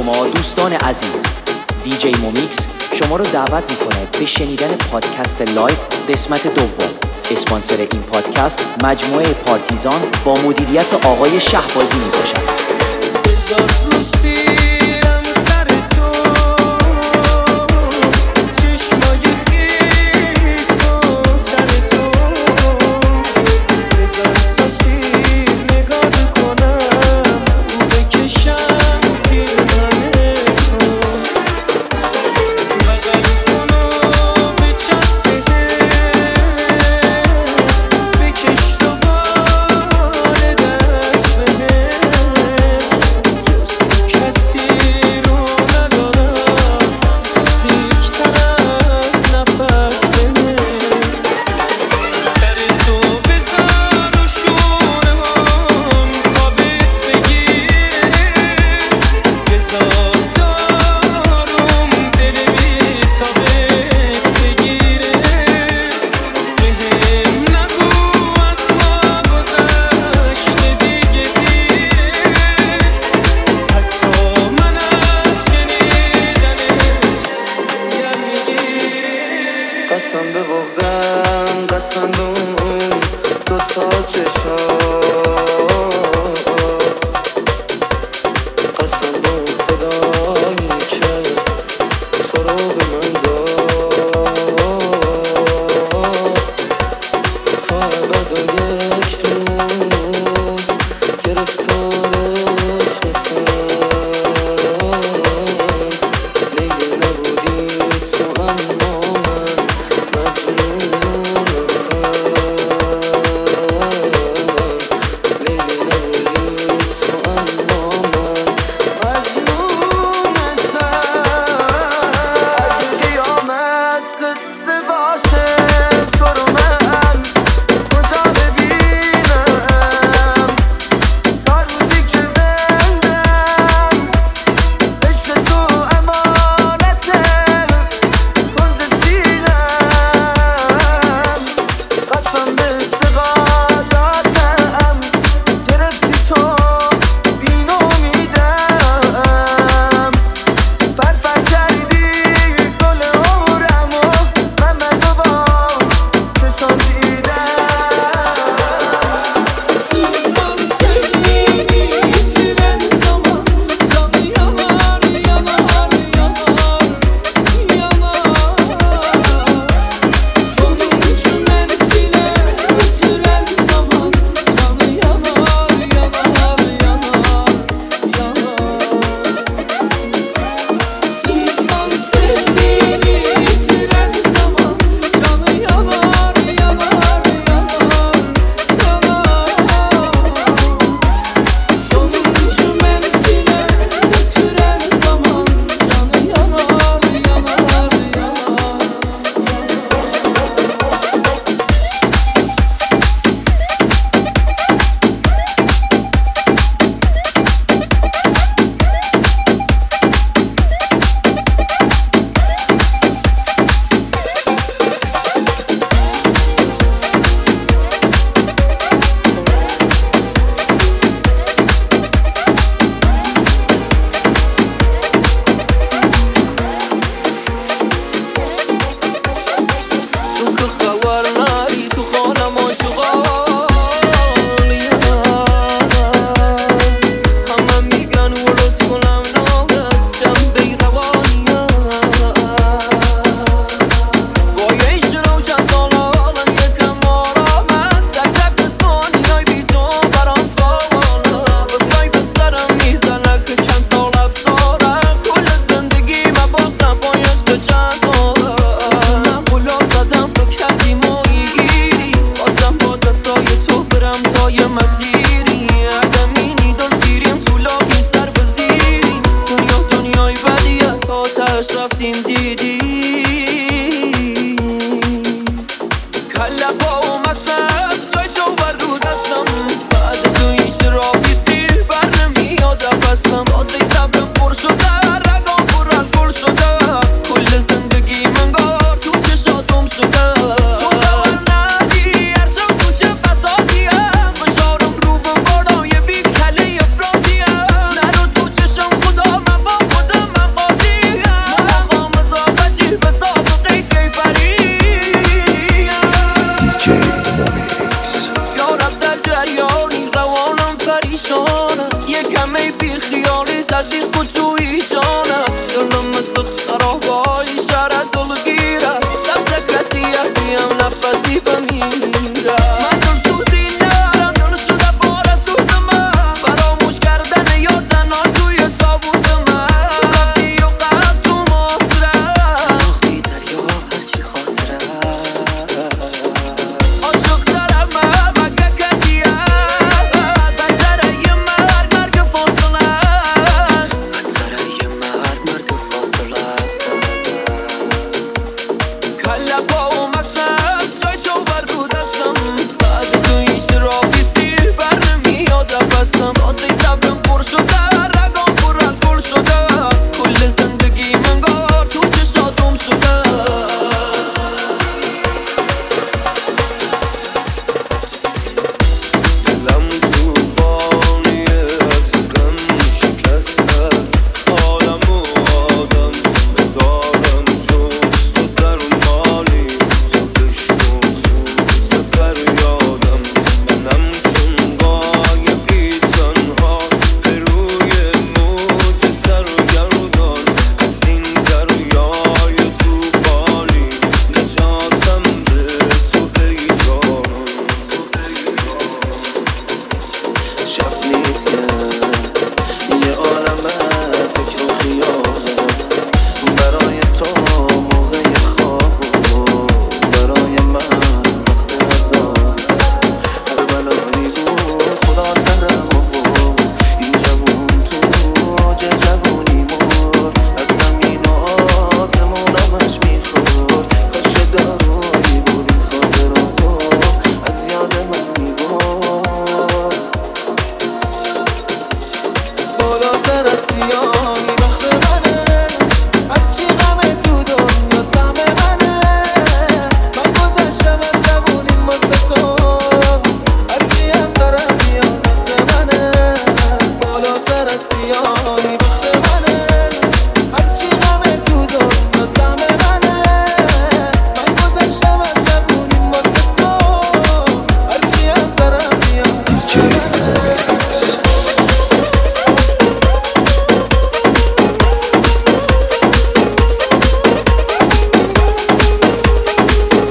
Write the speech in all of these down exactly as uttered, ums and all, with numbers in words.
شما دوستان عزیز. دیجی مومیکس شما رو دعوت میکنه به شنیدن پادکست لایف قسمت دوم. اسپانسر این پادکست مجموعه پارتیزان با مدیریت آقای شهبازی میباشد. قسم به بغزم قسم به اون دو تا چشات، قسم به اون خدایی که تو رو به من داد، تا ابد و یک روز گرفتار عشقتم. لیلی نبودی تو اما رفتیم دیدی کله با و مسد جای تو بر رو دستم، بعد تو هیچ را بیستی بر نمیاد بستم. بازه صبرم پر شده رگام پر الکل شده، کل زندگی منگار تو چشاتم شده. تو خبر ندی هر جا تو چه فسادیم، فشارم رو به بالای بی کله افرادیم. نرو تو چشم خدا من با خود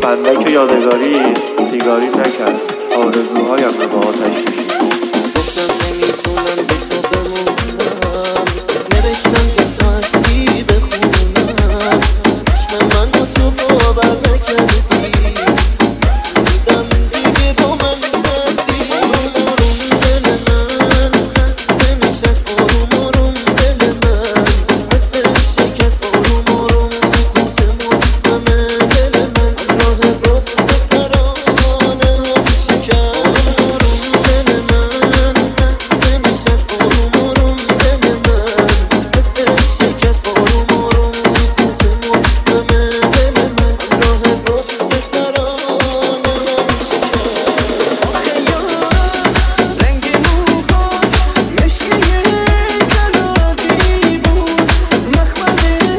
فندک یادگاری سیگاری نکرد، آرزوهایم رو با آتش کشید. گفتم نمیتونم به تو بمونم، نوشتم که تو هستی بخونم، عشق من با تو باور نکردی، دیدم دیگه با من زدی. آروم آروم دل من خسته نشست، آروم آروم دل من از دل شکست، آروم آروم سکوت مدمه دل من راه بغض ترانه ها میشکست. آروم دل من خسته نشست، آروم آروم دل من از دل شکست، آروم آروم سکوت مدمه دل من راه بغض ترانه ها میشکست. آخه یارم رنگ موهاش مشکی کلاقی بود، مخمل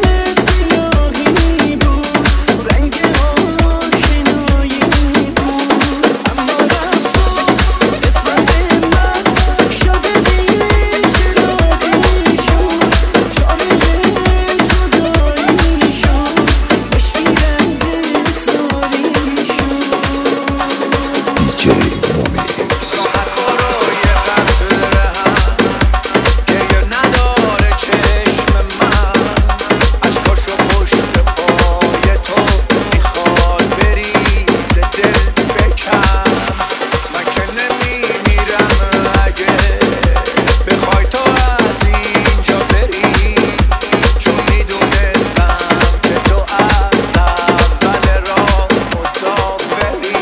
سیاهی بود، رنگ آشنایی بود، اما رفت قسمت من شب بی چراغی شد، چاره جدایی شد، مشکی رنگ ساری شد. دی جی مومیکس. راحت برای قطره هم گریه نداره چشم من، اشکاشو پشت پای تو میخواد بریزه دل بکن. من که نمیمیرم اگه بخوای تو از اینجا بری، چون میدونستم که تو از اول راه مسافری.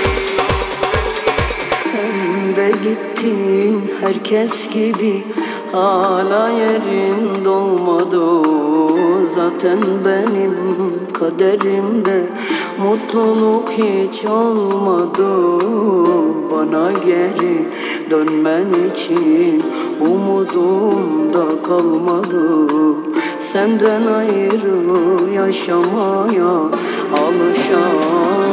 Sen de gittin herkes gibi, hala yerin dolmadı. Zaten benim kaderimde mutluluk hiç olmadı. Bana geri dönmen için umudum da kalmadı. Senden ayrı yaşamaya alışamam.